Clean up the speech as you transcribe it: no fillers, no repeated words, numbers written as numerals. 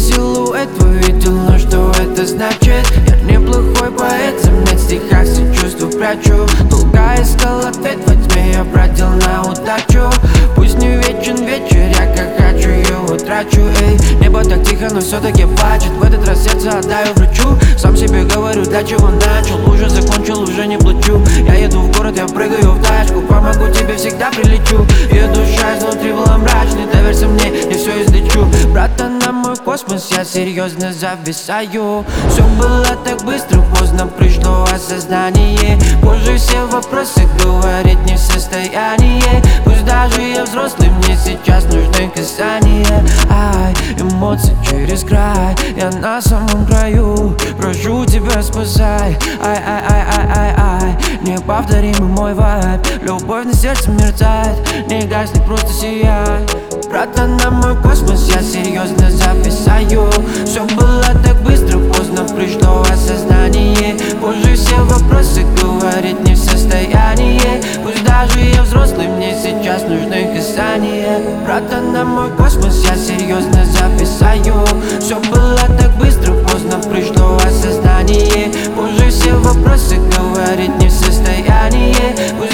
силуэт увидел, но что это значит? Я неплохой поэт, заметь, в стихах все чувства прячу. Долго искал ответ, во тьме я бродил на удачу. Пусть не вечен вечер, я как хочу его трачу. Эй, небо так тихо, но все-таки плачет. В этот раз сердце отдаю врачу. Сам себе говорю, для чего начал. Уже закончил, уже не плачу. Я еду в город, я прыгаю в тачку. Помогу тебе, всегда прилечу. Ее душа изнутри была мрачной. Доверься мне, я все излечу. Братан, на мой космос, я серьезно зависаю. Все было так быстро, поздно пришло осознание. Позже все вопросы говорить не в состоянии. Пусть даже я взрослый, мне сейчас нужны касания. Ай, эмоции через край, я на самом краю. Прошу тебя, спасай. Ай, неповторимый мой вайб. Любовь на сердце мерцает, не гаснет, просто сияй. Братан, на мой космос, я серьезно зависаю. Все было так быстро, поздно пришло осознание. Позже все вопросы говорить не в состоянии. Пусть даже я взрослый, мне сейчас нужны касания. Братан, на мой космос, я серьезно зависаю. Все было так быстро, поздно пришло осознание. Позже все вопросы говорить не в состоянии. Пусть